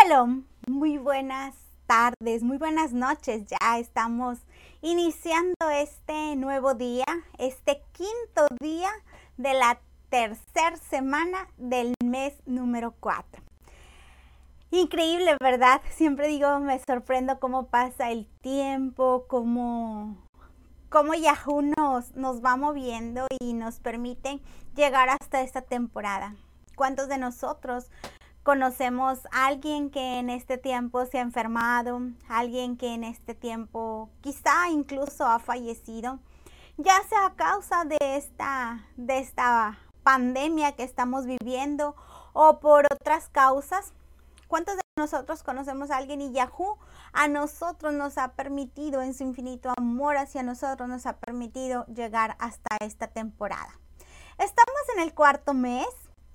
Shalom, muy buenas tardes, muy buenas noches. Ya estamos iniciando este nuevo día, este quinto día de la tercera semana del mes número 4. Increíble, ¿verdad? Siempre digo, me sorprendo cómo pasa el tiempo, cómo Yahoo nos va moviendo y nos permite llegar hasta esta temporada. ¿Cuántos de nosotros conocemos a alguien que en este tiempo se ha enfermado, alguien que en este tiempo quizá incluso ha fallecido, ya sea a causa de esta pandemia que estamos viviendo o por otras causas? ¿Cuántos de nosotros conocemos a alguien y Yahoo a nosotros nos ha permitido, en su infinito amor hacia nosotros, nos ha permitido llegar hasta esta temporada? Estamos en el cuarto mes.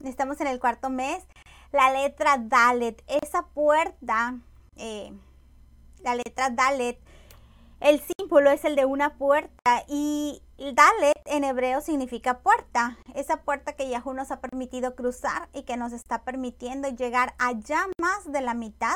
La letra Dalet, esa puerta, la letra Dalet, el símbolo es el de una puerta y Dalet en hebreo significa puerta. Esa puerta que Yahoo nos ha permitido cruzar y que nos está permitiendo llegar allá más de la mitad.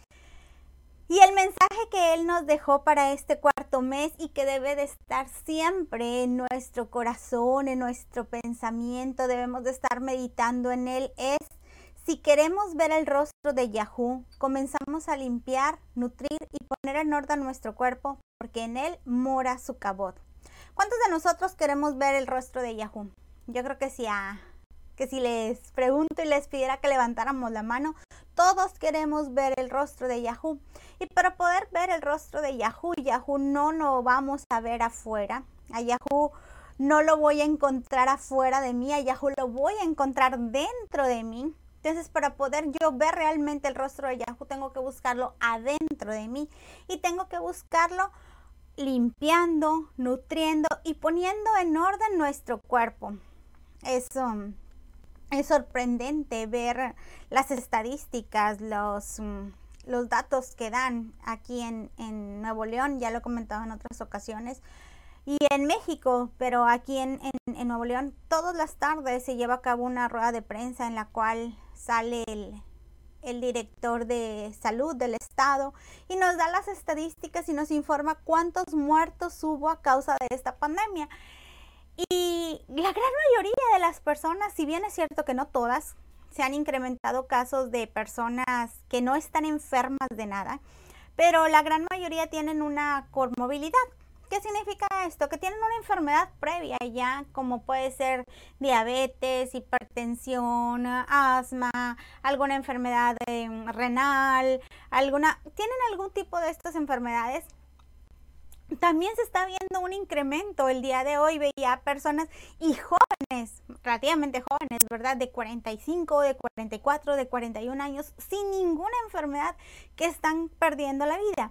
Y el mensaje que Él nos dejó para este cuarto mes y que debe de estar siempre en nuestro corazón, en nuestro pensamiento, debemos de estar meditando en Él, es: si queremos ver el rostro de Yahoo, comenzamos a limpiar, nutrir y poner en orden nuestro cuerpo, porque en Él mora su kabod. ¿Cuántos de nosotros queremos ver el rostro de Yahoo? Yo creo que si les pregunto y les pidiera que levantáramos la mano, todos queremos ver el rostro de Yahoo. Y para poder ver el rostro de Yahoo no lo vamos a ver afuera. A Yahoo no lo voy a encontrar afuera de mí, a Yahoo lo voy a encontrar dentro de mí. Entonces, para poder yo ver realmente el rostro de Yahoo, tengo que buscarlo adentro de mí. Y tengo que buscarlo limpiando, nutriendo y poniendo en orden nuestro cuerpo. Eso es sorprendente ver las estadísticas, los datos que dan aquí en Nuevo León. Ya lo he comentado en otras ocasiones. Y en México, pero aquí en Nuevo León, todas las tardes se lleva a cabo una rueda de prensa en la cual sale el director de salud del estado y nos da las estadísticas y nos informa cuántos muertos hubo a causa de esta pandemia. Y la gran mayoría de las personas, si bien es cierto que no todas, se han incrementado casos de personas que no están enfermas de nada, pero la gran mayoría tienen una comorbilidad. ¿Qué significa esto? Que tienen una enfermedad previa ya, como puede ser diabetes, hipertensión, asma, alguna enfermedad renal, tienen algún tipo de estas enfermedades. También se está viendo un incremento. El día de hoy veía personas y jóvenes, relativamente jóvenes, ¿verdad? De 45, de 44, de 41 años, sin ninguna enfermedad, que están perdiendo la vida.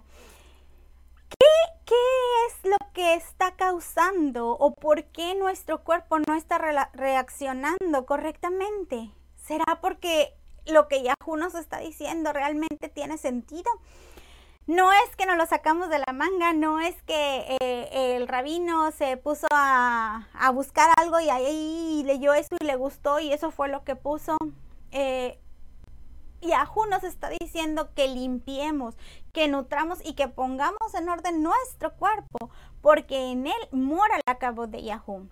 ¿Qué es lo que está causando o por qué nuestro cuerpo no está reaccionando correctamente? ¿Será porque lo que Yahoo nos está diciendo realmente tiene sentido? No es que nos lo sacamos de la manga, no es que el rabino se puso a buscar algo y ahí leyó eso y le gustó y eso fue lo que puso. Yahoo nos está diciendo que limpiemos, que nutramos y que pongamos en orden nuestro cuerpo, porque en él mora la kabod de Yahoo.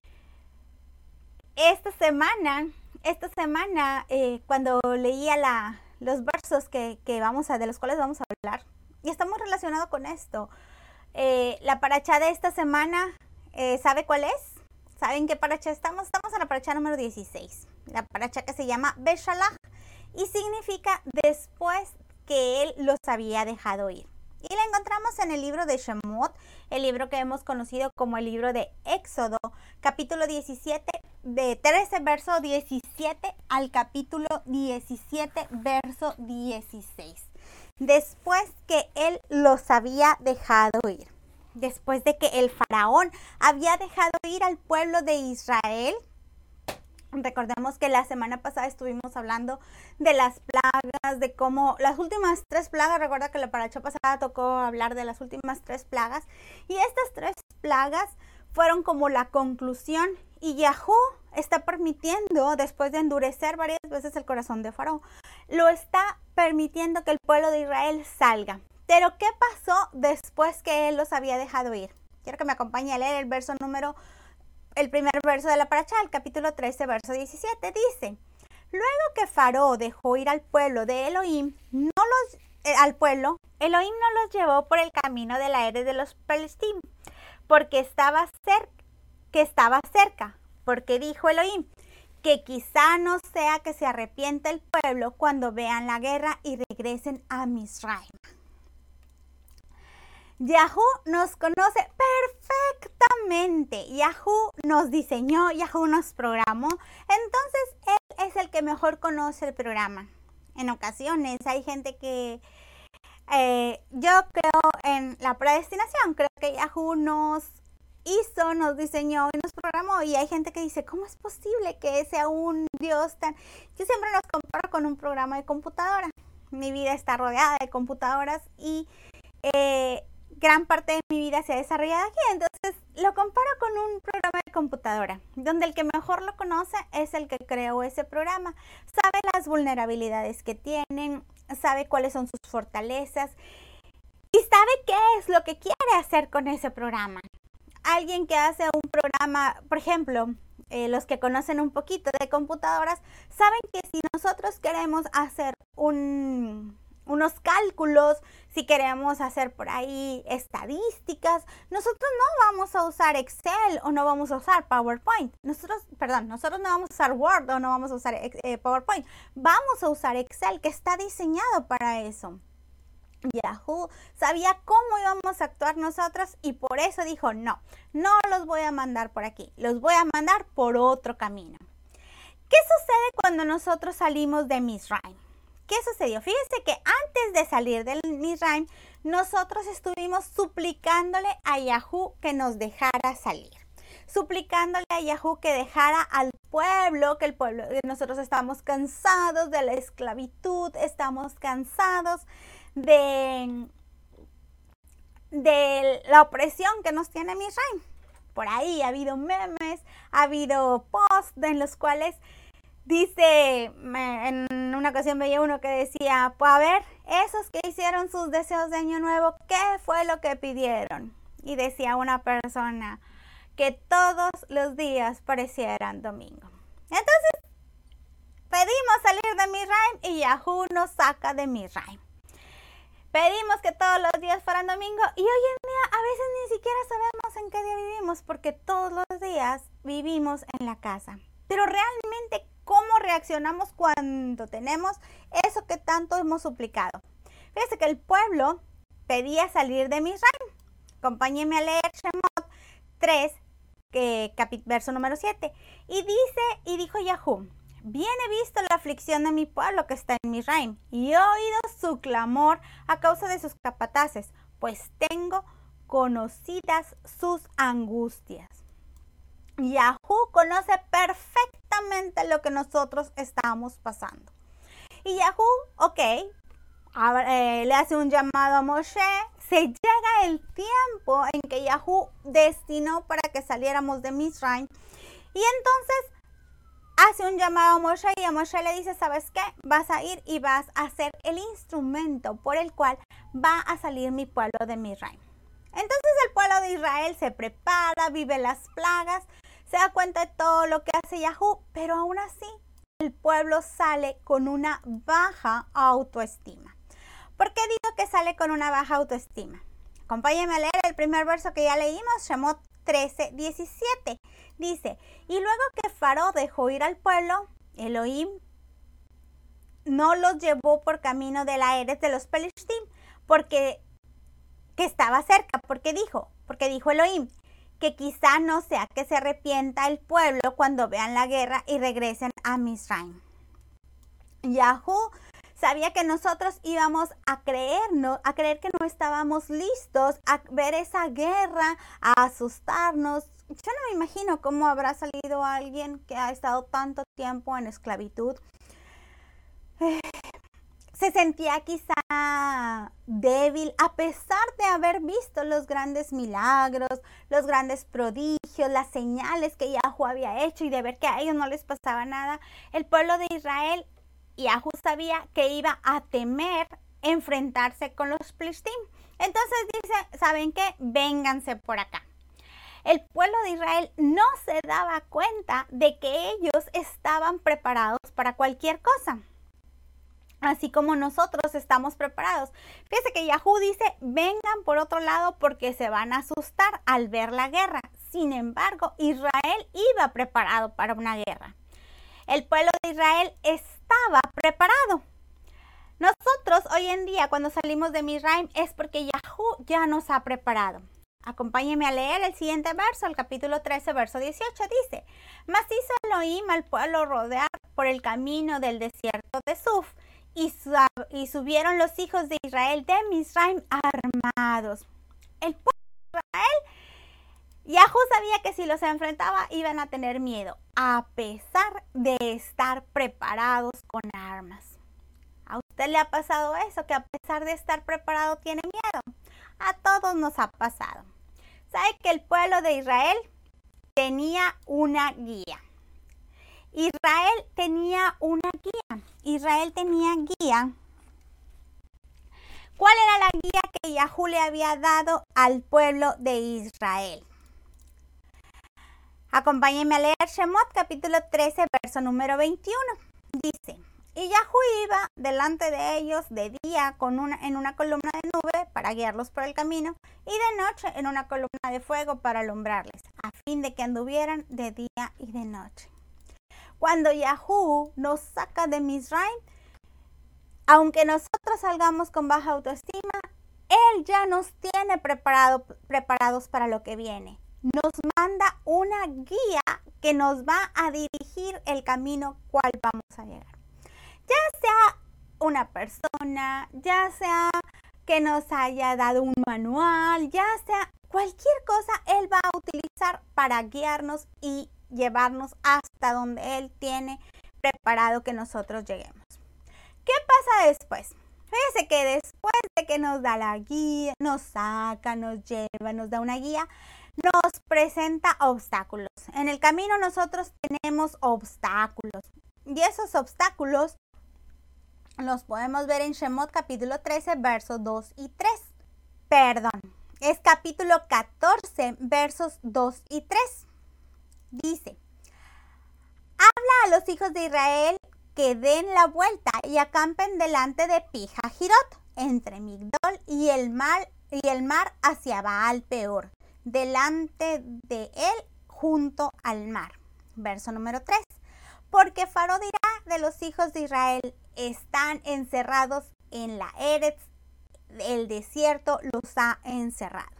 Esta semana, cuando leía los versos de los cuales vamos a hablar, y estamos relacionados con esto, la parachá de esta semana, ¿sabe cuál es? ¿Saben qué parachá estamos? Estamos en la parachá número 16, la parachá que se llama Beshalach, y significa después que él los había dejado ir. Y la encontramos en el libro de Shemot, el libro que hemos conocido como el libro de Éxodo, capítulo 17, de 13, verso 17 al capítulo 17, verso 16. Después que él los había dejado ir, después de que el faraón había dejado ir al pueblo de Israel. Recordemos que la semana pasada estuvimos hablando de las plagas, de cómo las últimas 3 plagas, recuerda que la parashá pasada tocó hablar de las últimas 3 plagas, y estas 3 plagas fueron como la conclusión, y Yahoo está permitiendo, después de endurecer varias veces el corazón de Faraón, lo está permitiendo que el pueblo de Israel salga. Pero ¿qué pasó después que él los había dejado ir? Quiero que me acompañe a leer el primer verso de la parashá, el capítulo 13, verso 17. Dice: luego que Faraón dejó ir al pueblo de Elohim, Elohim no los llevó por el camino de la Eres de los Palestinos, porque estaba cerca, porque dijo Elohim, que quizá no sea que se arrepienta el pueblo cuando vean la guerra y regresen a Misraim. Yahú nos conoce perfectamente. Yahú nos diseñó, Yahú nos programó. Entonces, Él es el que mejor conoce el programa. En ocasiones hay gente que yo creo en la predestinación. Creo que Yahú nos hizo, nos diseñó y nos programó. Y hay gente que dice, ¿cómo es posible que sea un Dios tan...? Yo siempre los comparo con un programa de computadora. Mi vida está rodeada de computadoras y gran parte de mi vida se ha desarrollado aquí. Entonces lo comparo con un programa de computadora, donde el que mejor lo conoce es el que creó ese programa. Sabe las vulnerabilidades que tienen, sabe cuáles son sus fortalezas y sabe qué es lo que quiere hacer con ese programa. Alguien que hace un programa, por ejemplo, los que conocen un poquito de computadoras, saben que si nosotros queremos hacer unos cálculos, si queremos hacer por ahí estadísticas, nosotros no vamos a usar Excel o no vamos a usar PowerPoint. Nosotros no vamos a usar Word o no vamos a usar PowerPoint. Vamos a usar Excel, que está diseñado para eso. Yahú sabía cómo íbamos a actuar nosotros y por eso dijo, no los voy a mandar por aquí, los voy a mandar por otro camino. ¿Qué sucede cuando nosotros salimos de Misraim? ¿Qué sucedió? Fíjense que antes de salir del Misraim, nosotros estuvimos suplicándole a Yahú que nos dejara salir. Suplicándole a Yahú que dejara al pueblo, que nosotros estamos cansados de la esclavitud, estamos cansados de la opresión que nos tiene Misraim. Por ahí ha habido memes, ha habido posts en los cuales dice, en una ocasión veía uno que decía, pues a ver, esos que hicieron sus deseos de año nuevo, ¿qué fue lo que pidieron? Y decía una persona, que todos los días parecieran domingo. Entonces, pedimos salir de Misraim y Yahú nos saca de Misraim. Pedimos que todos los días fueran domingo y hoy en día a veces ni siquiera sabemos en qué día vivimos porque todos los días vivimos en la casa. Pero realmente, ¿cómo reaccionamos cuando tenemos eso que tanto hemos suplicado? Fíjense que el pueblo pedía salir de Misraim. Acompáñenme a leer Shemot 3, verso número 7. Y dijo Yahú, bien he visto la aflicción de mi pueblo que está en Misraim, y he oído su clamor a causa de sus capataces, pues tengo conocidas sus angustias. Yahú conoce perfectamente lo que nosotros estamos pasando. Y Yahú, le hace un llamado a Moshe. Se llega el tiempo en que Yahú destinó para que saliéramos de Misraim. Y entonces hace un llamado a Moshe y a Moshe le dice, ¿sabes qué? Vas a ir y vas a ser el instrumento por el cual va a salir mi pueblo de Misraim. Entonces el pueblo de Israel se prepara, vive las plagas, se da cuenta de todo lo que hace Yahú, pero aún así el pueblo sale con una baja autoestima. ¿Por qué digo que sale con una baja autoestima? Acompáñenme a leer el primer verso que ya leímos, Shemot 13, 17. Dice, y luego que Faraón dejó ir al pueblo, Elohim no los llevó por camino de la Eres de los Palestim, porque que estaba cerca, porque dijo Elohim, que quizá no sea que se arrepienta el pueblo cuando vean la guerra y regresen a Misraim. Yahú sabía que nosotros íbamos a creer que no estábamos listos a ver esa guerra, a asustarnos. Yo no me imagino cómo habrá salido alguien que ha estado tanto tiempo en esclavitud. Se sentía quizá débil a pesar de haber visto los grandes milagros, los grandes prodigios, las señales que Yahú había hecho y de ver que a ellos no les pasaba nada. El pueblo de Israel Yahú sabía que iba a temer enfrentarse con los Plishtim. Entonces dice, ¿saben qué? Vénganse por acá. El pueblo de Israel no se daba cuenta de que ellos estaban preparados para cualquier cosa, así como nosotros estamos preparados. Fíjense que Yahú dice, vengan por otro lado porque se van a asustar al ver la guerra. Sin embargo, Israel iba preparado para una guerra. El pueblo de Israel estaba preparado. Nosotros hoy en día cuando salimos de Misraim es porque Yahú ya nos ha preparado. Acompáñenme a leer el siguiente verso, el capítulo 13, verso 18, dice, mas hizo Elohim al pueblo rodear por el camino del desierto de Suf, y subieron los hijos de Israel de Misraim armados. El pueblo de Israel, Yahú sabía que si los enfrentaba iban a tener miedo, a pesar de estar preparados con armas. ¿A usted le ha pasado eso, que a pesar de estar preparado tiene miedo? A todos nos ha pasado. ¿Sabe que el pueblo de Israel tenía una guía? Israel tenía una guía. Israel tenía guía. ¿Cuál era la guía que Yahú le había dado al pueblo de Israel? Acompáñenme a leer Shemot capítulo 13, verso número 21. Dice, y Yahú iba delante de ellos de día en una columna de nube para guiarlos por el camino, y de noche en una columna de fuego para alumbrarles, a fin de que anduvieran de día y de noche. Cuando Yahú nos saca de Misraim, aunque nosotros salgamos con baja autoestima, Él ya nos tiene preparados para lo que viene. Nos manda una guía que nos va a dirigir el camino cual vamos a llegar. Ya sea una persona, ya sea que nos haya dado un manual, ya sea cualquier cosa, Él va a utilizar para guiarnos y llevarnos hasta donde Él tiene preparado que nosotros lleguemos. ¿Qué pasa después? Fíjense que después de que nos da la guía, nos saca, nos lleva, nos da una guía, nos presenta obstáculos. En el camino nosotros tenemos obstáculos. Y esos obstáculos los podemos ver en Shemot capítulo 13, versos 2 y 3. Perdón, es capítulo 14, versos 2 y 3. Dice, habla a los hijos de Israel que den la vuelta y acampen delante de Pi-Hahirot, entre Migdol y el mar hacia Baal Peor, delante de él junto al mar. Verso número 3. Porque Faro dirá de los hijos de Israel, están encerrados en la Eretz, el desierto los ha encerrado.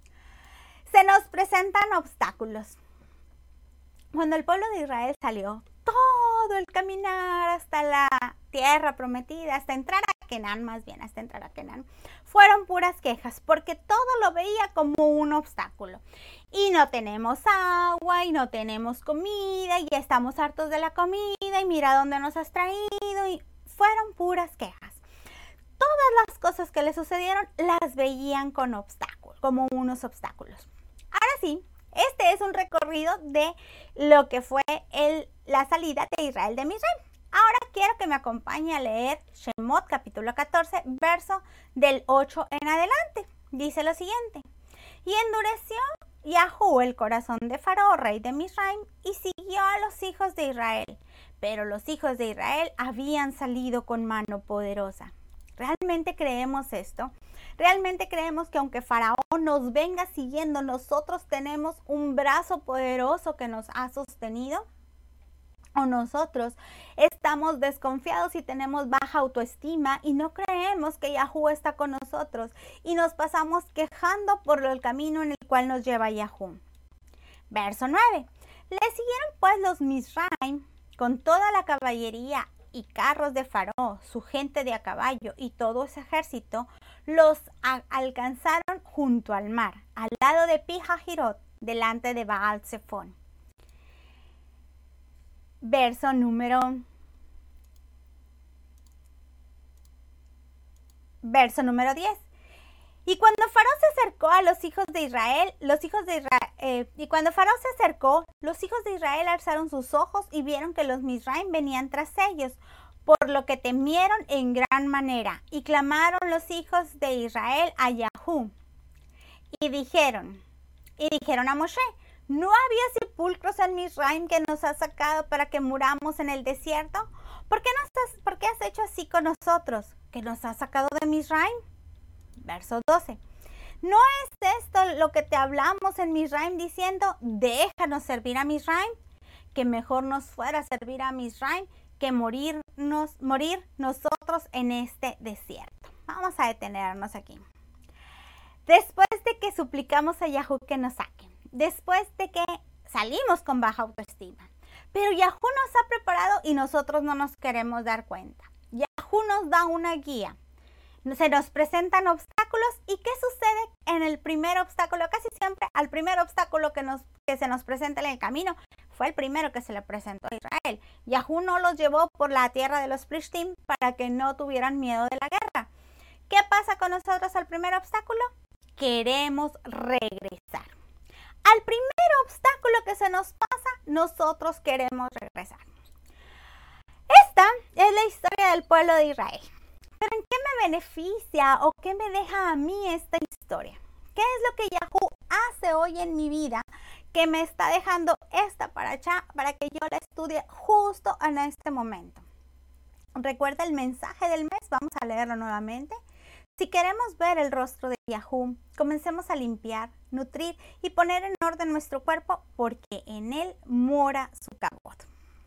Se nos presentan obstáculos. Cuando el pueblo de Israel salió, todo el caminar hasta la tierra prometida, hasta entrar a Canaán, fueron puras quejas, porque todo lo veía como un obstáculo. Y no tenemos agua, y no tenemos comida, y ya estamos hartos de la comida, y mira dónde nos has traído, y fueron puras quejas. Todas las cosas que le sucedieron las veían con obstáculos, como unos obstáculos. Ahora sí, este es un recorrido de lo que fue la salida de Israel de Misraim. Ahora quiero que me acompañe a leer Shemot capítulo 14, verso del 8 en adelante. Dice lo siguiente. Y endureció Yahú el corazón de Faraón, rey de Misraim, y siguió a los hijos de Israel. Pero los hijos de Israel habían salido con mano poderosa. ¿Realmente creemos esto? ¿Realmente creemos que aunque Faraón nos venga siguiendo, nosotros tenemos un brazo poderoso que nos ha sostenido? ¿O nosotros estamos desconfiados y tenemos baja autoestima y no creemos que Yahú está con nosotros y nos pasamos quejando por el camino en el cual nos lleva Yahú? Verso 9. Le siguieron pues los Misraim con toda la caballería y carros de Faraón, su gente de a caballo y todo ese ejército, los alcanzaron junto al mar, al lado de Pi-Hahirot, delante de Baal Zephón. Verso número 10. Y cuando Faraón se acercó a los hijos de Israel, los hijos de Israel alzaron sus ojos y vieron que los Misraim venían tras ellos, por lo que temieron en gran manera, y clamaron los hijos de Israel a Yahú, y dijeron a Moshe: ¿no había sepulcros en Misraim que nos has sacado para que muramos en el desierto? ¿Por qué has hecho así con nosotros, que nos has sacado de Misraim? Verso 12. ¿No es esto lo que te hablamos en Misraim diciendo: déjanos servir a Misraim? Que mejor nos fuera servir a Misraim que morir nosotros en este desierto. Vamos a detenernos aquí. Después de que suplicamos a Yahú que nos saque, después de que salimos con baja autoestima, pero Yahú nos ha preparado y nosotros no nos queremos dar cuenta. Yahú nos da una guía. Se nos presentan obstáculos, y ¿qué sucede en el primer obstáculo? Casi siempre al primer obstáculo que se nos presenta en el camino fue el primero que se le presentó a Israel. Yahú no los llevó por la tierra de los Plishtim para que no tuvieran miedo de la guerra. ¿Qué pasa con nosotros al primer obstáculo? Queremos regresar. Al primer obstáculo que se nos pasa, nosotros queremos regresar. Esta es la historia del pueblo de Israel. ¿Pero en qué me beneficia o qué me deja a mí esta historia? ¿Qué es lo que Yahú hace hoy en mi vida que me está dejando esta paracha para que yo la estudie justo en este momento? Recuerda el mensaje del mes, vamos a leerlo nuevamente. Si queremos ver el rostro de Yahú, comencemos a limpiar, nutrir y poner en orden nuestro cuerpo, porque en él mora su kabod.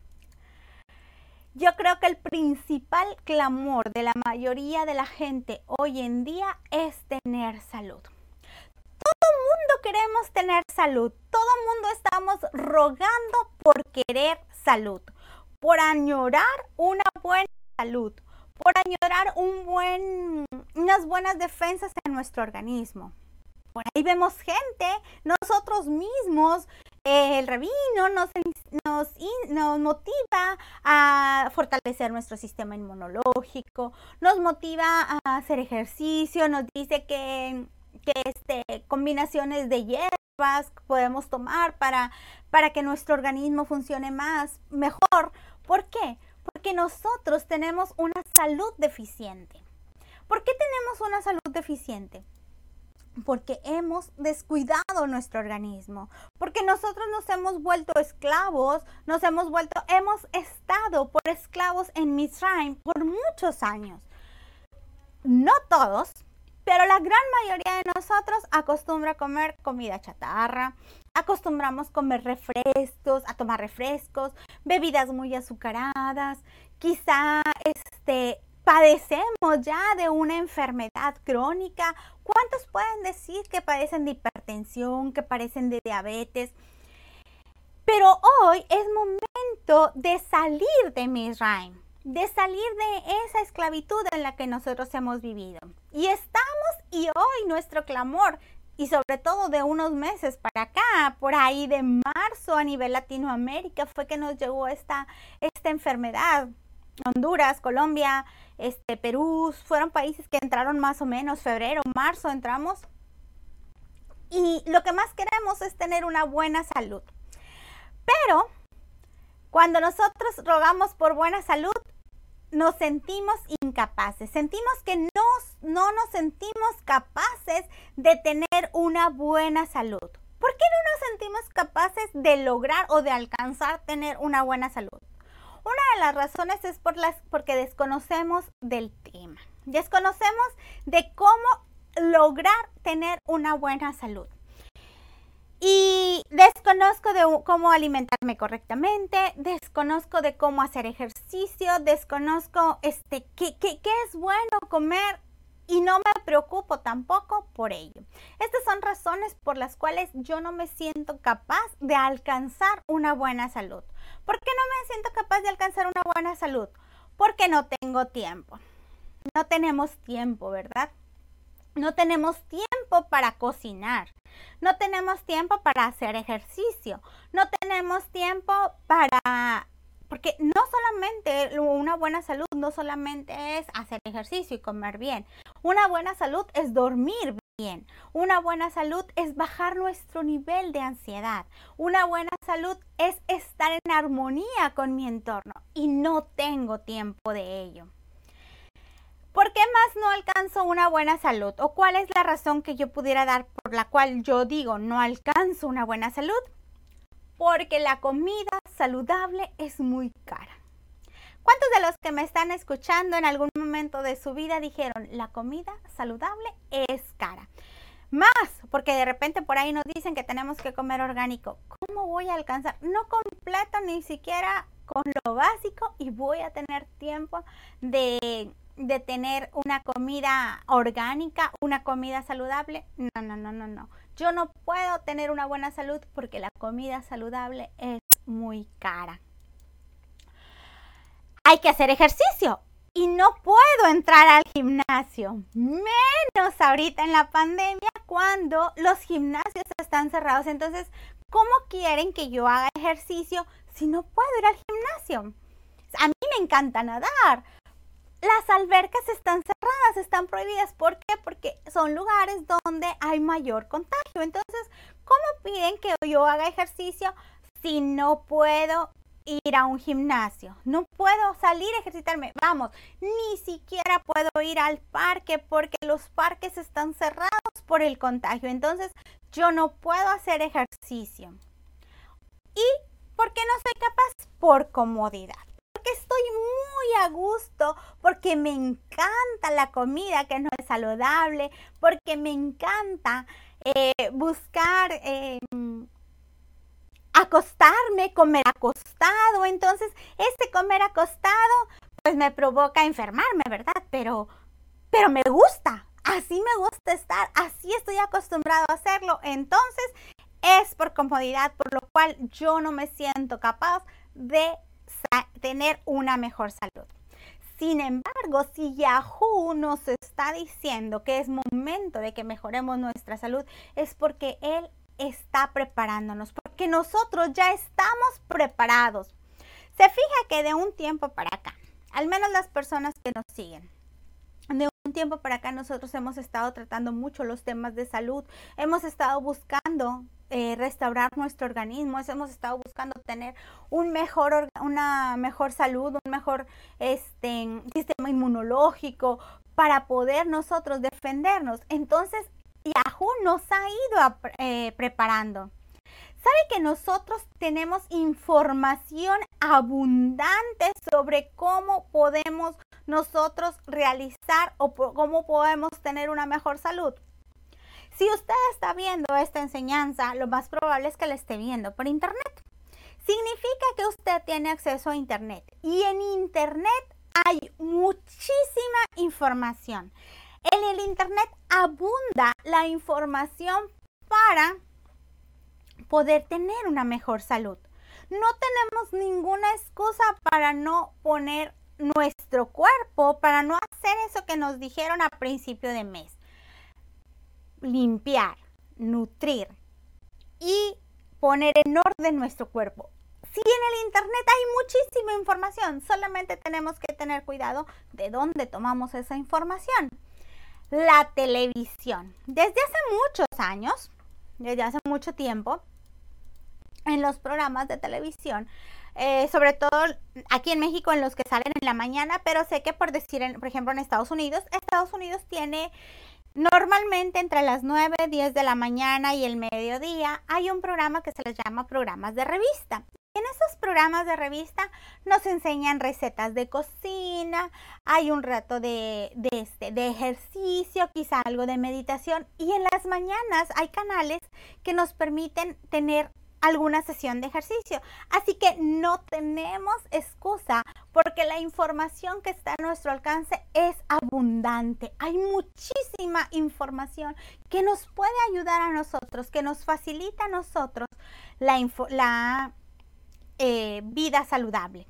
Yo creo que el principal clamor de la mayoría de la gente hoy en día es tener salud. Todo mundo queremos tener salud. Todo mundo estamos rogando por querer salud, por añorar una buena salud, por añorar unas buenas defensas en nuestro organismo. Por ahí vemos gente, nosotros mismos, el rabino nos motiva a fortalecer nuestro sistema inmunológico, nos motiva a hacer ejercicio, nos dice que combinaciones de hierbas podemos tomar para que nuestro organismo funcione mejor. ¿Por qué? Porque nosotros tenemos una salud deficiente. ¿Por qué tenemos una salud deficiente? Porque hemos descuidado nuestro organismo, porque nosotros nos hemos vuelto esclavos, hemos estado por esclavos en Misraim por muchos años. No todos, pero la gran mayoría de nosotros acostumbra a comer comida chatarra, acostumbramos a tomar refrescos, bebidas muy azucaradas, quizá padecemos ya de una enfermedad crónica. ¿Cuántos pueden decir que padecen de hipertensión, que padecen de diabetes? Pero hoy es momento de salir de Misraim, de salir de esa esclavitud en la que nosotros hemos vivido. Y hoy nuestro clamor, y sobre todo de unos meses para acá, por ahí de marzo a nivel Latinoamérica, fue que nos llegó esta enfermedad. Honduras, Colombia, Perú, fueron países que entraron más o menos febrero, marzo entramos. Y lo que más queremos es tener una buena salud. Pero cuando nosotros rogamos por buena salud, nos sentimos incapaces. Sentimos que no nos sentimos capaces de tener una buena salud. ¿Por qué no nos sentimos capaces de lograr o de alcanzar tener una buena salud? Una de las razones es porque desconocemos del tema. Desconocemos de cómo lograr tener una buena salud. Y desconozco de cómo alimentarme correctamente, desconozco de cómo hacer ejercicio, desconozco qué es bueno comer, y no me preocupo tampoco por ello. Estas son razones por las cuales yo no me siento capaz de alcanzar una buena salud. ¿Por qué no me siento capaz de alcanzar una buena salud? Porque no tengo tiempo. No tenemos tiempo, ¿verdad? No tenemos tiempo para cocinar. No tenemos tiempo para hacer ejercicio. No tenemos tiempo porque no solamente una buena salud, no solamente es hacer ejercicio y comer bien. Una buena salud es dormir bien. Una buena salud es bajar nuestro nivel de ansiedad. Una buena salud es estar en armonía con mi entorno y no tengo tiempo de ello. ¿Por qué más no alcanzo una buena salud? ¿O cuál es la razón que yo pudiera dar por la cual yo digo no alcanzo una buena salud? Porque la comida saludable es muy cara. ¿Cuántos de los que me están escuchando en algún momento de su vida dijeron la comida saludable es cara? Más, porque de repente por ahí nos dicen que tenemos que comer orgánico. ¿Cómo voy a alcanzar? No completo ni siquiera con lo básico y voy a tener tiempo de tener una comida orgánica, una comida saludable. No. Yo no puedo tener una buena salud porque la comida saludable es muy cara. Hay que hacer ejercicio y no puedo entrar al gimnasio, menos ahorita en la pandemia cuando los gimnasios están cerrados. Entonces, ¿cómo quieren que yo haga ejercicio si no puedo ir al gimnasio? A mí me encanta nadar. Las albercas están cerradas, están prohibidas. ¿Por qué? Porque son lugares donde hay mayor contagio. Entonces, ¿cómo piden que yo haga ejercicio si no puedo ir a un gimnasio? No puedo salir a ejercitarme. Vamos, ni siquiera puedo ir al parque porque los parques están cerrados por el contagio. Entonces, yo no puedo hacer ejercicio. ¿Y por qué no soy capaz? Por comodidad. Porque estoy muy a gusto, porque me encanta la comida que no es saludable, porque me encanta buscar acostarme, comer acostado. Entonces, este comer acostado, pues me provoca enfermarme, ¿verdad? Pero me gusta, así me gusta estar, así estoy acostumbrado a hacerlo. Entonces, es por comodidad, por lo cual yo no me siento capaz de tener una mejor salud. Sin embargo, si Yahoo nos está diciendo que es momento de que mejoremos nuestra salud, es porque Él está preparándonos, porque nosotros ya estamos preparados. Se fija que de un tiempo para acá, al menos las personas que nos siguen, de un tiempo para acá nosotros hemos estado tratando mucho los temas de salud, hemos estado buscando restaurar nuestro organismo, hemos estado buscando tener una mejor salud, un mejor sistema inmunológico para poder nosotros defendernos. Entonces, Yahoo nos ha ido preparando. ¿Sabe que nosotros tenemos información abundante sobre cómo podemos nosotros realizar o cómo podemos tener una mejor salud? Si usted está viendo esta enseñanza, lo más probable es que la esté viendo por internet. Significa que usted tiene acceso a internet y en internet hay muchísima información. En el internet abunda la información para poder tener una mejor salud. No tenemos ninguna excusa para no poner nuestro cuerpo, para no hacer eso que nos dijeron a principio de mes. Limpiar, nutrir y poner en orden nuestro cuerpo. Si en el internet hay muchísima información, solamente tenemos que tener cuidado de dónde tomamos esa información. La televisión. Desde hace muchos años, desde hace mucho tiempo, en los programas de televisión, sobre todo aquí en México en los que salen en la mañana, pero sé que por ejemplo en Estados Unidos tiene normalmente entre las 9, 10 de la mañana y el mediodía hay un programa que se les llama programas de revista. En esos programas de revista nos enseñan recetas de cocina, hay un rato de ejercicio, quizá algo de meditación, y en las mañanas hay canales que nos permiten tener alguna sesión de ejercicio. Así que no tenemos excusa porque la información que está a nuestro alcance es abundante. Hay muchísima información que nos puede ayudar a nosotros, que nos facilita a nosotros la vida saludable.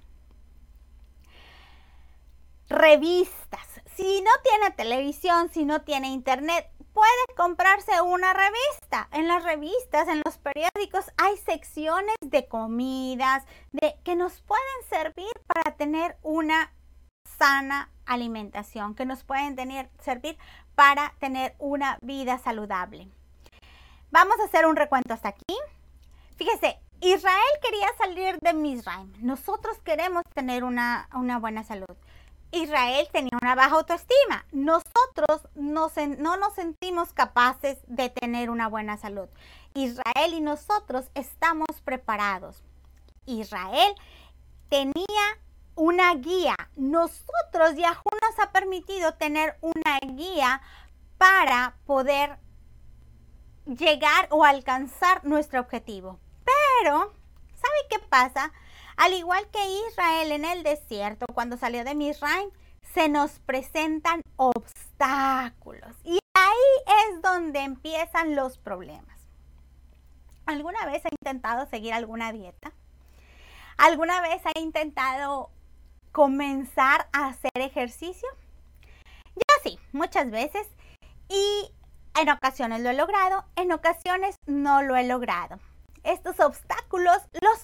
Revistas. Si no tiene televisión, si no tiene internet, puede comprarse una revista. En las revistas, en los periódicos, hay secciones de comidas que nos pueden servir para tener una sana alimentación, que nos pueden servir para tener una vida saludable. Vamos a hacer un recuento hasta aquí. Fíjese, Israel quería salir de Misraim. Nosotros queremos tener una buena salud. Israel tenía una baja autoestima. Nosotros no nos sentimos capaces de tener una buena salud. Israel y nosotros estamos preparados. Israel tenía una guía. Nosotros, Yahoo nos ha permitido tener una guía para poder llegar o alcanzar nuestro objetivo. Pero, ¿sabe qué pasa? Al igual que Israel en el desierto, cuando salió de Misraim, se nos presentan obstáculos. Y ahí es donde empiezan los problemas. ¿Alguna vez ha intentado seguir alguna dieta? ¿Alguna vez ha intentado comenzar a hacer ejercicio? Yo sí, muchas veces. Y en ocasiones lo he logrado, en ocasiones no lo he logrado. Los obstáculos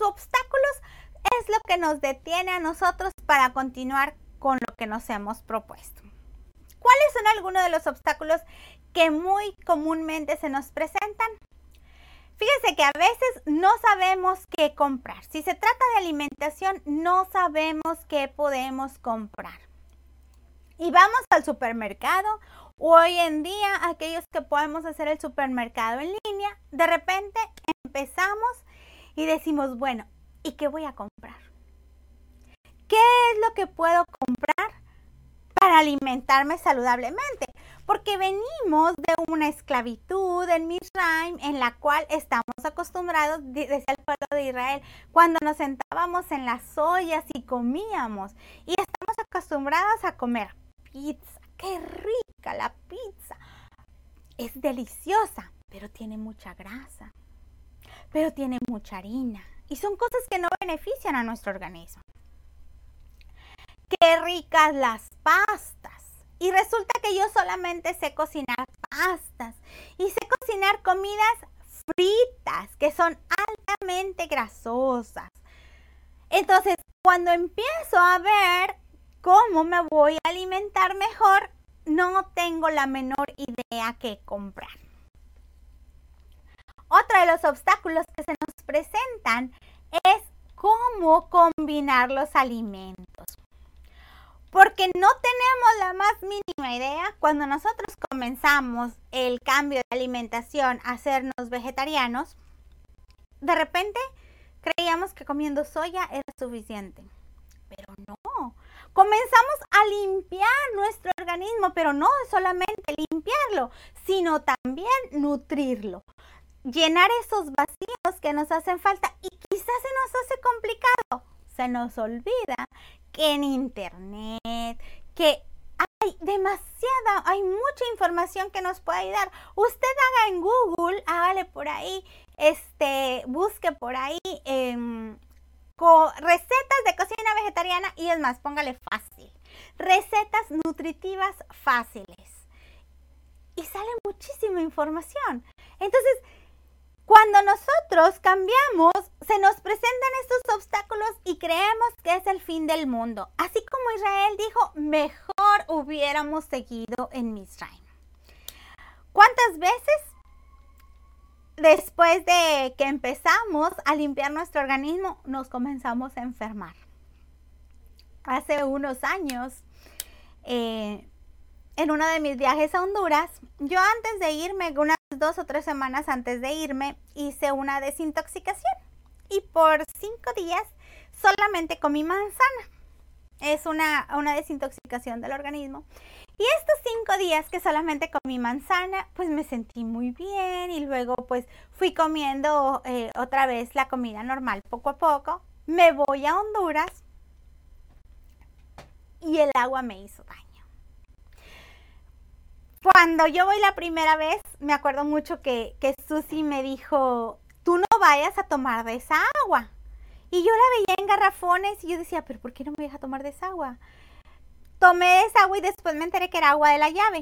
es lo que nos detiene a nosotros para continuar con lo que nos hemos propuesto. ¿Cuáles son algunos de los obstáculos que muy comúnmente se nos presentan? Fíjense que a veces no sabemos qué comprar. Si se trata de alimentación, no sabemos qué podemos comprar. Y vamos al supermercado. Hoy en día, aquellos que podemos hacer el supermercado en línea, de repente empezamos y decimos, bueno, ¿y qué voy a comprar? ¿Qué es lo que puedo comprar para alimentarme saludablemente? Porque venimos de una esclavitud en Misraim en la cual estamos acostumbrados, decía el pueblo de Israel, cuando nos sentábamos en las ollas y comíamos. Y estamos acostumbrados a comer pizza. ¡Qué rica la pizza! Es deliciosa, pero tiene mucha grasa, pero tiene mucha harina. Y son cosas que no benefician a nuestro organismo. ¡Qué ricas las pastas! Y resulta que yo solamente sé cocinar pastas y sé cocinar comidas fritas que son altamente grasosas. Entonces, cuando empiezo a ver cómo me voy a alimentar mejor, no tengo la menor idea qué comprar. Otro de los obstáculos que se nos presentan es cómo combinar los alimentos. Porque no tenemos la más mínima idea. Cuando nosotros comenzamos el cambio de alimentación a hacernos vegetarianos, de repente creíamos que comiendo soya era suficiente. Pero no. Comenzamos a limpiar nuestro organismo, pero no solamente limpiarlo, sino también nutrirlo. Llenar esos vacíos que nos hacen falta y quizás se nos hace complicado. Se nos olvida que en internet, que hay mucha información que nos puede ayudar. Usted haga en Google, hágale por ahí, busque por ahí recetas de cocina vegetariana y es más, póngale fácil. Recetas nutritivas fáciles. Y sale muchísima información. Entonces, cuando nosotros cambiamos, se nos presentan estos obstáculos y creemos que es el fin del mundo. Así como Israel dijo, mejor hubiéramos seguido en Misraim. ¿Cuántas veces después de que empezamos a limpiar nuestro organismo, nos comenzamos a enfermar? Hace unos años, en uno de mis viajes a Honduras, yo antes de irme, unas 2 o 3 semanas antes de irme, hice una desintoxicación. Y por 5 días solamente comí manzana. Es una desintoxicación del organismo. Y estos 5 días que solamente comí manzana, pues me sentí muy bien. Y luego pues fui comiendo otra vez la comida normal poco a poco. Me voy a Honduras y el agua me hizo daño. Cuando yo voy la primera vez, me acuerdo mucho que Susi me dijo, tú no vayas a tomar de esa agua. Y yo la veía en garrafones y yo decía, pero ¿por qué no me deja tomar de esa agua? Tomé esa agua y después me enteré que era agua de la llave.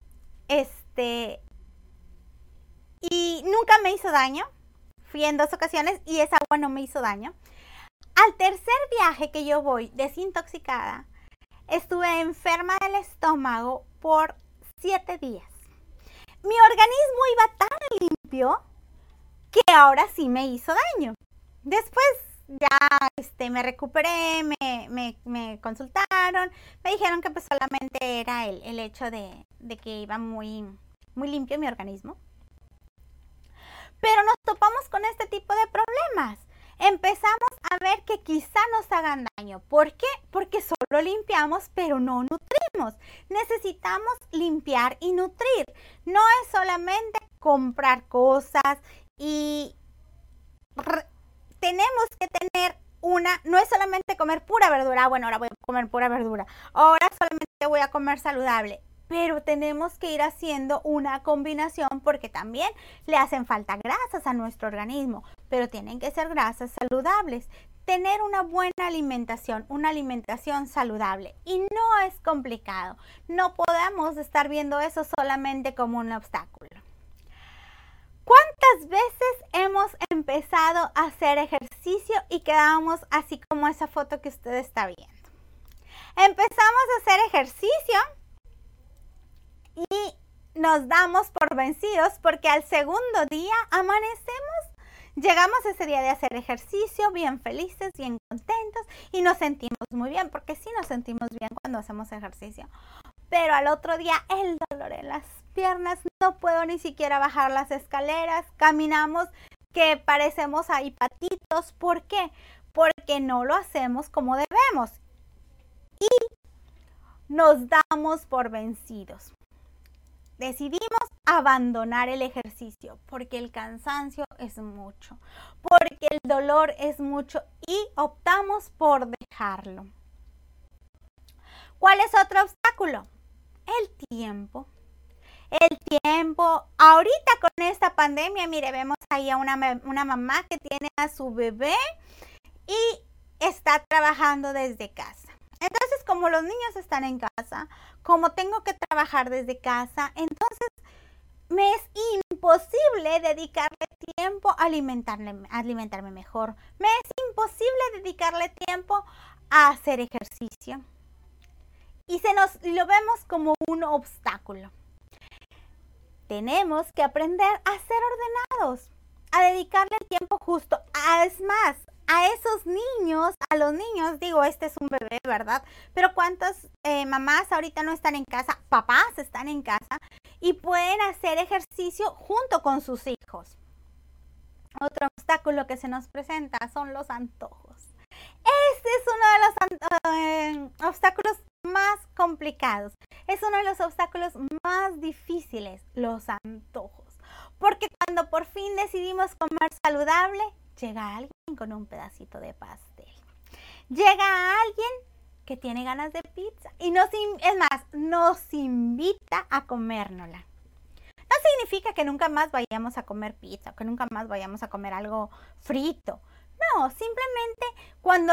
Y nunca me hizo daño. Fui en 2 ocasiones y esa agua no me hizo daño. Al tercer viaje que yo voy desintoxicada, estuve enferma del estómago por 7 días. Mi organismo iba tan limpio que ahora sí me hizo daño. Después ya me recuperé, me consultaron, me dijeron que pues solamente era el hecho de que iba muy, muy limpio mi organismo. Pero nos topamos con este tipo de problemas. Empezamos a ver que quizá nos hagan daño. ¿Por qué? Porque solo limpiamos, pero no nutrimos. Necesitamos limpiar y nutrir. No es solamente comprar cosas y tenemos que tener no es solamente comer pura verdura. Bueno, ahora voy a comer pura verdura. Ahora solamente voy a comer saludable. Pero tenemos que ir haciendo una combinación porque también le hacen falta grasas a nuestro organismo, pero tienen que ser grasas saludables. Tener una buena alimentación, una alimentación saludable. Y no es complicado. No podemos estar viendo eso solamente como un obstáculo. ¿Cuántas veces hemos empezado a hacer ejercicio y quedamos así como esa foto que usted está viendo? Empezamos a hacer ejercicio y nos damos por vencidos porque al segundo día amanecemos, llegamos ese día de hacer ejercicio bien felices, bien contentos y nos sentimos muy bien, porque sí nos sentimos bien cuando hacemos ejercicio. Pero al otro día el dolor en las piernas, no puedo ni siquiera bajar las escaleras, caminamos que parecemos ahí patitos. ¿Por qué? Porque no lo hacemos como debemos y nos damos por vencidos. Decidimos abandonar el ejercicio porque el cansancio es mucho, porque el dolor es mucho y optamos por dejarlo. ¿Cuál es otro obstáculo? El tiempo. El tiempo. Ahorita con esta pandemia, mire, vemos ahí a una mamá que tiene a su bebé y está trabajando desde casa. Entonces, como los niños están en casa, como tengo que trabajar desde casa, entonces me es imposible dedicarle tiempo a alimentarme mejor. Me es imposible dedicarle tiempo a hacer ejercicio. Y lo vemos como un obstáculo. Tenemos que aprender a ser ordenados, a dedicarle el tiempo justo. Es más, a esos niños, a los niños, digo, este es un bebé, ¿verdad? Pero ¿cuántas mamás ahorita no están en casa? Papás están en casa y pueden hacer ejercicio junto con sus hijos. Otro obstáculo que se nos presenta son los antojos. Este es uno de los obstáculos más complicados. Es uno de los obstáculos más difíciles, los antojos. Porque cuando por fin decidimos comer saludable, llega alguien con un pedacito de pastel. Llega alguien que tiene ganas de pizza y nos invita a comérnosla. No significa que nunca más vayamos a comer pizza, que nunca más vayamos a comer algo frito. No, simplemente cuando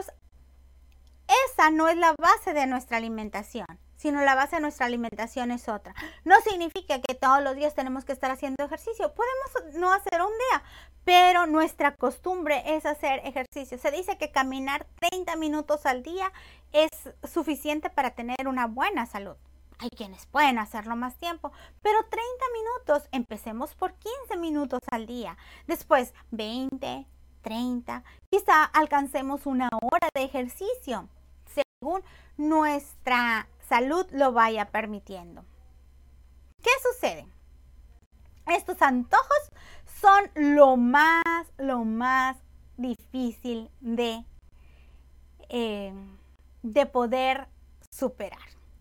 esa no es la base de nuestra alimentación, sino la base de nuestra alimentación es otra. No significa que todos los días tenemos que estar haciendo ejercicio. Podemos no hacer un día, pero nuestra costumbre es hacer ejercicio. Se dice que caminar 30 minutos al día es suficiente para tener una buena salud. Hay quienes pueden hacerlo más tiempo, pero 30 minutos, empecemos por 15 minutos al día. Después 20, 30, quizá alcancemos una hora de ejercicio, según nuestra salud lo vaya permitiendo. ¿Qué sucede? Estos antojos son lo más difícil de poder superar.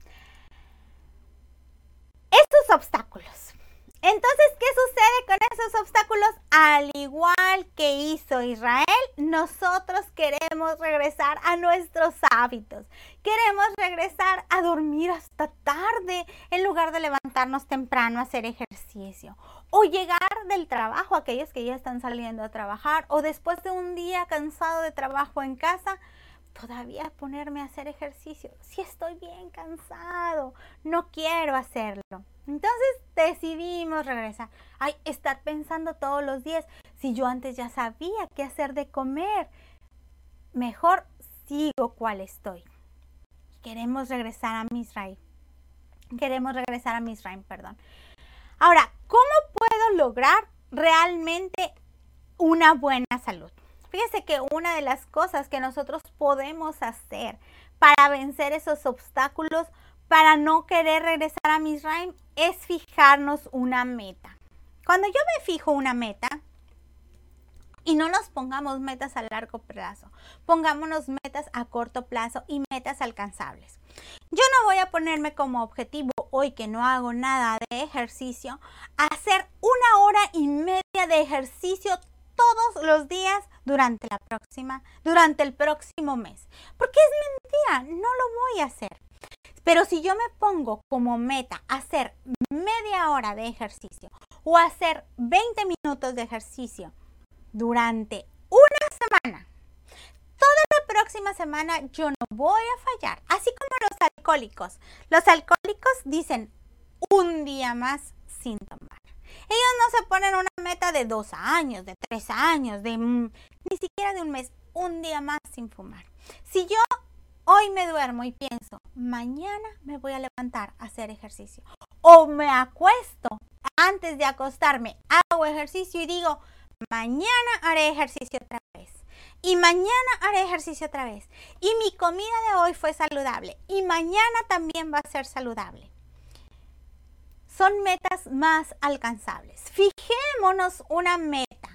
Estos obstáculos. Entonces, ¿qué sucede con esos obstáculos? Al igual que hizo Israel, nosotros queremos regresar a nuestros hábitos. Queremos regresar a dormir hasta tarde en lugar de levantarnos temprano a hacer ejercicio. O llegar del trabajo, aquellos que ya están saliendo a trabajar, o después de un día cansado de trabajo en casa, todavía ponerme a hacer ejercicio. Si estoy bien cansado, no quiero hacerlo. Entonces decidimos regresar. Estar pensando todos los días, si yo antes ya sabía qué hacer de comer, mejor sigo cual estoy. Queremos regresar a Misraí. Queremos regresar a Mizraim, perdón. Ahora, ¿cómo puedo lograr realmente una buena salud? Fíjese que una de las cosas que nosotros podemos hacer para vencer esos obstáculos, para no querer regresar a Mizraim, es fijarnos una meta. Cuando yo me fijo una meta, y no nos pongamos metas a largo plazo, pongámonos metas a corto plazo y metas alcanzables. Yo no voy a ponerme como objetivo, hoy que no hago nada de ejercicio, hacer 1 hora y media de ejercicio todos los días durante el próximo mes. Porque es mentira, no lo voy a hacer. Pero si yo me pongo como meta hacer media hora de ejercicio o hacer 20 minutos de ejercicio durante una semana, toda la próxima semana yo no voy a fallar. Así como los alcohólicos. Los alcohólicos dicen un día más sin tomar. Ellos no se ponen una meta de 2 años, de 3 años, ni siquiera de un mes, un día más sin fumar. Si yo hoy me duermo y pienso, mañana me voy a levantar a hacer ejercicio, o me acuesto, antes de acostarme hago ejercicio y digo, mañana haré ejercicio otra vez. Y mañana haré ejercicio otra vez. Y mi comida de hoy fue saludable. Y mañana también va a ser saludable. Son metas más alcanzables. Fijémonos una meta.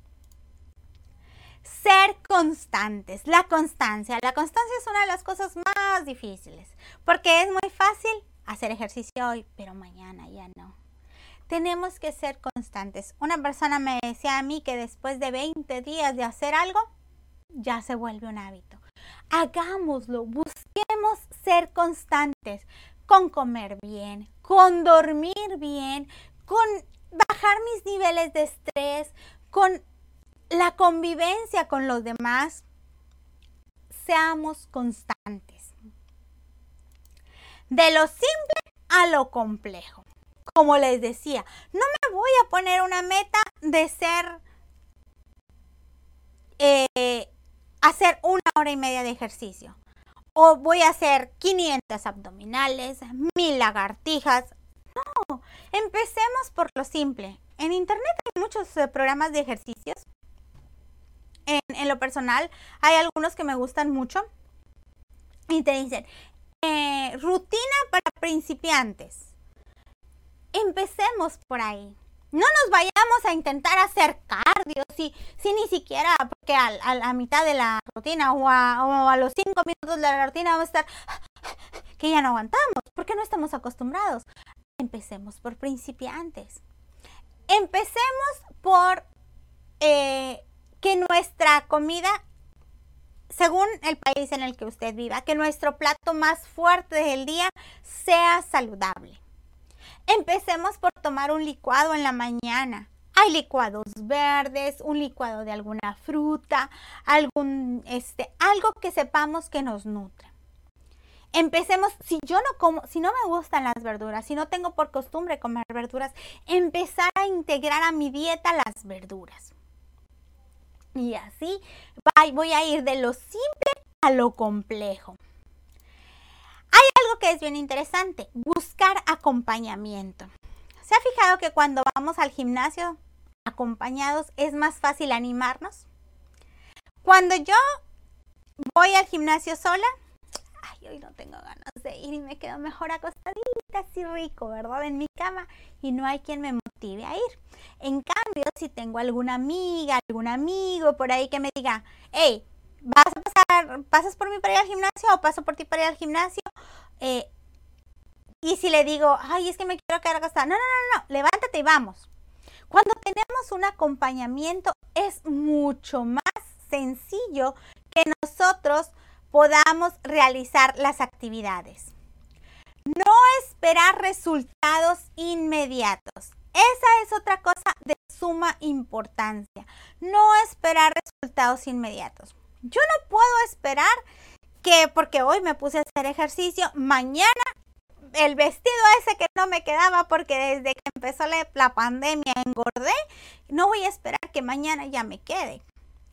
Ser constantes. La constancia. La constancia es una de las cosas más difíciles. Porque es muy fácil hacer ejercicio hoy, pero mañana ya no. Tenemos que ser constantes. Una persona me decía a mí que después de 20 días de hacer algo, ya se vuelve un hábito. Hagámoslo, busquemos ser constantes con comer bien, con dormir bien, con bajar mis niveles de estrés, con la convivencia con los demás. Seamos constantes. De lo simple a lo complejo. Como les decía, no me voy a poner una meta de hacer 1 hora y media de ejercicio. O voy a hacer 500 abdominales, 1000 lagartijas. No, empecemos por lo simple. En internet hay muchos programas de ejercicios. En lo personal, hay algunos que me gustan mucho. Y te dicen, rutina para principiantes. Empecemos por ahí. No nos vayamos a intentar hacer cardio, si ni siquiera, porque a la mitad de la rutina o a los 5 minutos de la rutina vamos a estar que ya no aguantamos, porque no estamos acostumbrados. Empecemos por principiantes. Empecemos por que nuestra comida, según el país en el que usted viva, que nuestro plato más fuerte del día sea saludable. Empecemos por tomar un licuado en la mañana. Hay licuados verdes, un licuado de alguna fruta, algo que sepamos que nos nutre. Empecemos, si no me gustan las verduras, si no tengo por costumbre comer verduras, empezar a integrar a mi dieta las verduras. Y así voy a ir de lo simple a lo complejo. Hay algo que es bien interesante, buscar acompañamiento. ¿Se ha fijado que cuando vamos al gimnasio acompañados es más fácil animarnos? Cuando yo voy al gimnasio sola, hoy no tengo ganas de ir y me quedo mejor acostadita, así rico, ¿verdad? En mi cama y no hay quien me motive a ir. En cambio, si tengo alguna amiga, algún amigo por ahí que me diga, hey, ¿pasas por mí para ir al gimnasio o paso por ti para ir al gimnasio? Y si le digo, ay, es que me quiero quedar acostada. No, levántate y vamos. Cuando tenemos un acompañamiento es mucho más sencillo que nosotros podamos realizar las actividades. No esperar resultados inmediatos. Esa es otra cosa de suma importancia. No esperar resultados inmediatos. Yo no puedo esperar que porque hoy me puse a hacer ejercicio, mañana el vestido ese que no me quedaba porque desde que empezó la pandemia engordé, no voy a esperar que mañana ya me quede.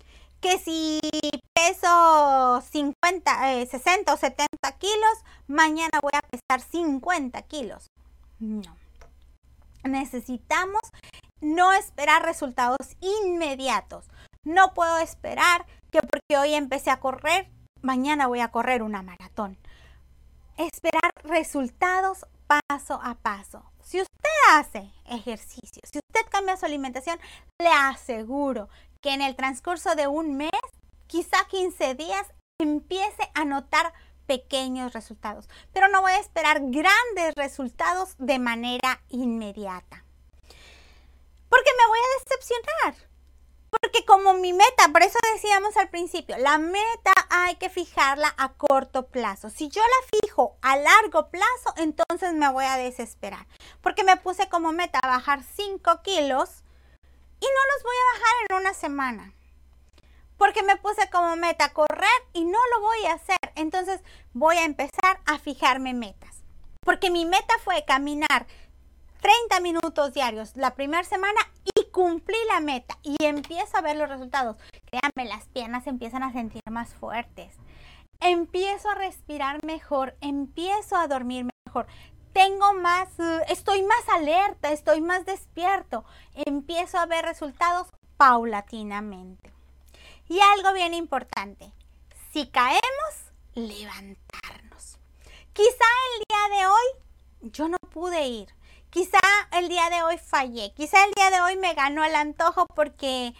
que si peso 60 o 70 kilos, mañana voy a pesar 50 kilos. No. Necesitamos no esperar resultados inmediatos. No puedo esperar que porque hoy empecé a correr, mañana voy a correr una maratón. Esperar resultados paso a paso. Si usted hace ejercicio, si usted cambia su alimentación, le aseguro que en el transcurso de un mes, quizá 15 días, empiece a notar pequeños resultados. Pero no voy a esperar grandes resultados de manera inmediata. Porque me voy a decepcionar. Porque como mi meta, por eso decíamos al principio, la meta hay que fijarla a corto plazo. Si yo la fijo a largo plazo, entonces me voy a desesperar. Porque me puse como meta bajar 5 kilos y no los voy a bajar en una semana. Porque me puse como meta correr y no lo voy a hacer. Entonces voy a empezar a fijarme metas. Porque mi meta fue caminar 30 minutos diarios la primera semana y cumplí la meta y empiezo a ver los resultados. Créanme, las piernas empiezan a sentir más fuertes. Empiezo a respirar mejor, empiezo a dormir mejor. Estoy más alerta, estoy más despierto. Empiezo a ver resultados paulatinamente. Y algo bien importante, si caemos, levantarnos. Quizá el día de hoy yo no pude ir. Quizá el día de hoy fallé, quizá el día de hoy me ganó el antojo porque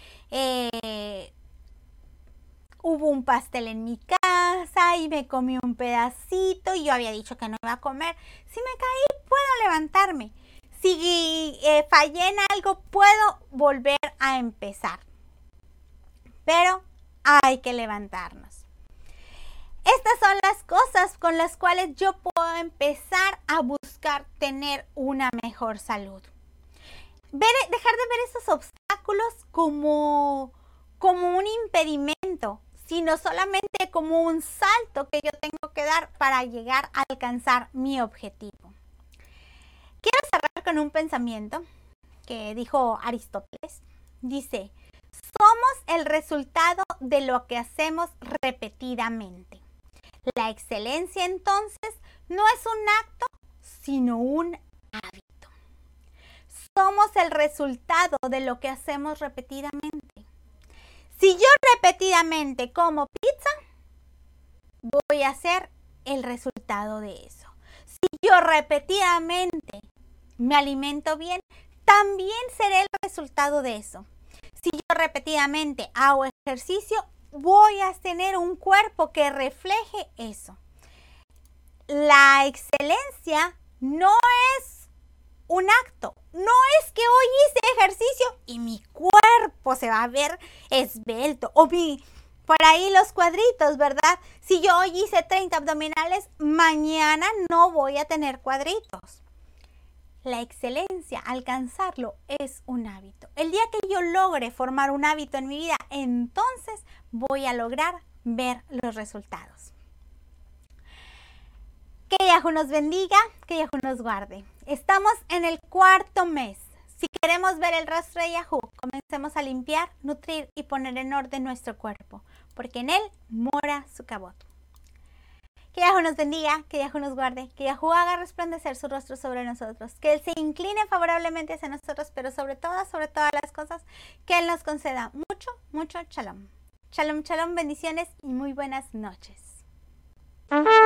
hubo un pastel en mi casa y me comí un pedacito y yo había dicho que no iba a comer. Si me caí, puedo levantarme. Si fallé en algo, puedo volver a empezar. Pero hay que levantarnos. Estas son las cosas con las cuales yo puedo empezar a buscar tener una mejor salud. Dejar de ver esos obstáculos como un impedimento, sino solamente como un salto que yo tengo que dar para llegar a alcanzar mi objetivo. Quiero cerrar con un pensamiento que dijo Aristóteles. Dice, somos el resultado de lo que hacemos repetidamente. La excelencia, entonces, no es un acto, sino un hábito. Somos el resultado de lo que hacemos repetidamente. Si yo repetidamente como pizza, voy a ser el resultado de eso. Si yo repetidamente me alimento bien, también seré el resultado de eso. Si yo repetidamente hago ejercicio, voy a tener un cuerpo que refleje eso. La excelencia no es un acto. No es que hoy hice ejercicio y mi cuerpo se va a ver esbelto. O por ahí los cuadritos, ¿verdad? Si yo hoy hice 30 abdominales, mañana no voy a tener cuadritos. La excelencia, alcanzarlo, es un hábito. El día que yo logre formar un hábito en mi vida, entonces voy a lograr ver los resultados. Que Yahoo nos bendiga, que Yahoo nos guarde. Estamos en el 4º mes. Si queremos ver el rostro de Yahoo, comencemos a limpiar, nutrir y poner en orden nuestro cuerpo, porque en él mora su cabot. Que Yahoo nos bendiga, que Yahoo nos guarde, que Yahoo haga resplandecer su rostro sobre nosotros, que Él se incline favorablemente hacia nosotros, pero sobre todas las cosas, que Él nos conceda mucho shalom. Shalom, shalom, bendiciones y muy buenas noches.